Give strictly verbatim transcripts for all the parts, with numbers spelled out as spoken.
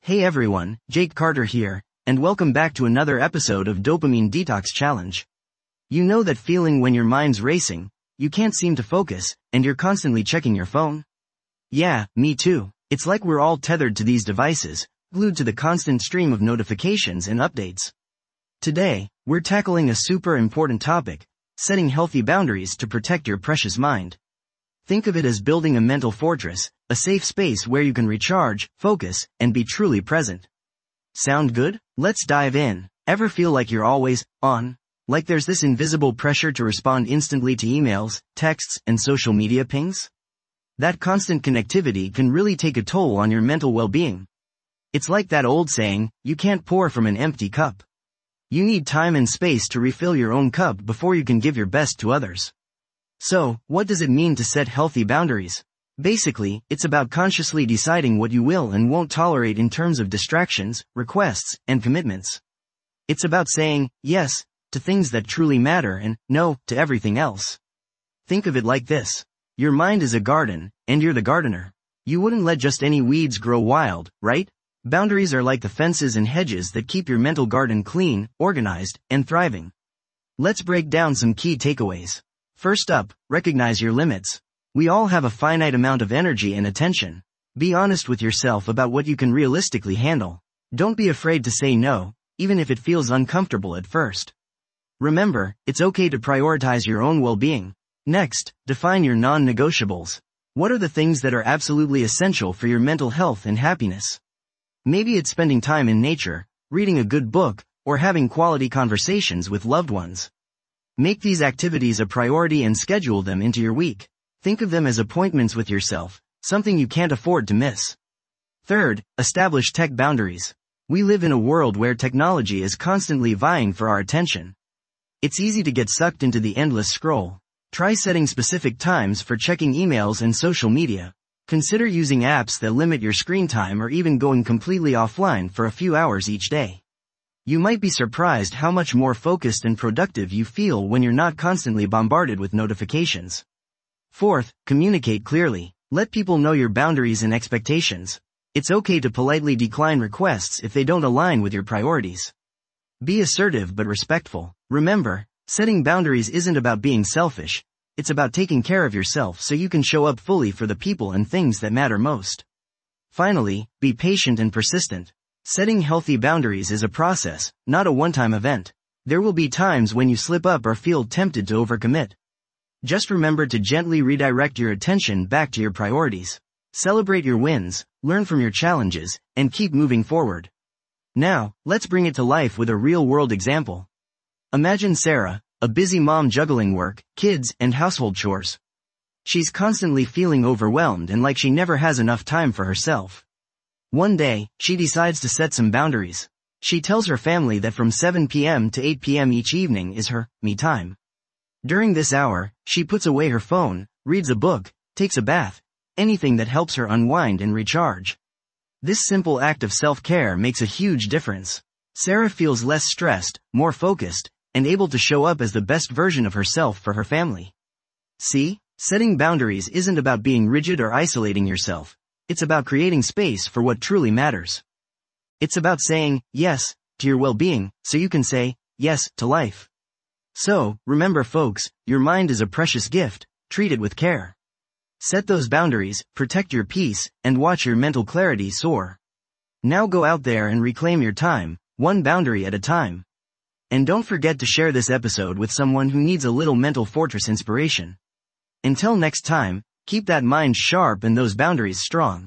Hey everyone, Jake Carter here, and welcome back to another episode of Dopamine Detox Challenge. You know that feeling when your mind's racing, you can't seem to focus, and you're constantly checking your phone? Yeah, me too. It's like we're all tethered to these devices, glued to the constant stream of notifications and updates. Today, we're tackling a super important topic, setting healthy boundaries to protect your precious mind. Think of it as building a mental fortress, a safe space where you can recharge, focus, and be truly present. Sound good? Let's dive in. Ever feel like you're always on? Like there's this invisible pressure to respond instantly to emails, texts, and social media pings? That constant connectivity can really take a toll on your mental well-being. It's like that old saying, you can't pour from an empty cup. You need time and space to refill your own cup before you can give your best to others. So, what does it mean to set healthy boundaries? Basically, it's about consciously deciding what you will and won't tolerate in terms of distractions, requests, and commitments. It's about saying yes to things that truly matter and no to everything else. Think of it like this. Your mind is a garden, and you're the gardener. You wouldn't let just any weeds grow wild, right? Boundaries are like the fences and hedges that keep your mental garden clean, organized, and thriving. Let's break down some key takeaways. First up, recognize your limits. We all have a finite amount of energy and attention. Be honest with yourself about what you can realistically handle. Don't be afraid to say no, even if it feels uncomfortable at first. Remember, it's okay to prioritize your own well-being. Next, define your non-negotiables. What are the things that are absolutely essential for your mental health and happiness? Maybe it's spending time in nature, reading a good book, or having quality conversations with loved ones. Make these activities a priority and schedule them into your week. Think of them as appointments with yourself, something you can't afford to miss. Third, establish tech boundaries. We live in a world where technology is constantly vying for our attention. It's easy to get sucked into the endless scroll. Try setting specific times for checking emails and social media. Consider using apps that limit your screen time or even going completely offline for a few hours each day. You might be surprised how much more focused and productive you feel when you're not constantly bombarded with notifications. Fourth, communicate clearly. Let people know your boundaries and expectations. It's okay to politely decline requests if they don't align with your priorities. Be assertive but respectful. Remember, setting boundaries isn't about being selfish. It's about taking care of yourself so you can show up fully for the people and things that matter most. Finally, be patient and persistent. Setting healthy boundaries is a process, not a one-time event. There will be times when you slip up or feel tempted to overcommit. Just remember to gently redirect your attention back to your priorities. Celebrate your wins, learn from your challenges, and keep moving forward. Now, let's bring it to life with a real-world example. Imagine Sarah, a busy mom juggling work, kids, and household chores. She's constantly feeling overwhelmed and like she never has enough time for herself. One day, she decides to set some boundaries. She tells her family that from seven p m to eight p m each evening is her me time. During this hour, she puts away her phone, reads a book, takes a bath, anything that helps her unwind and recharge. This simple act of self-care makes a huge difference. Sarah feels less stressed, more focused, and able to show up as the best version of herself for her family. See, setting boundaries isn't about being rigid or isolating yourself. It's about creating space for what truly matters. It's about saying yes to your well-being so you can say yes to life. So, remember folks, your mind is a precious gift, treat it with care. Set those boundaries, protect your peace, and watch your mental clarity soar. Now go out there and reclaim your time, one boundary at a time. And don't forget to share this episode with someone who needs a little mental fortress inspiration. Until next time, keep that mind sharp and those boundaries strong.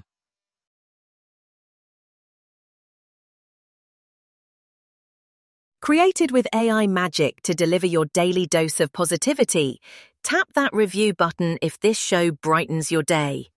Created with A I magic to deliver your daily dose of positivity, tap that review button if this show brightens your day.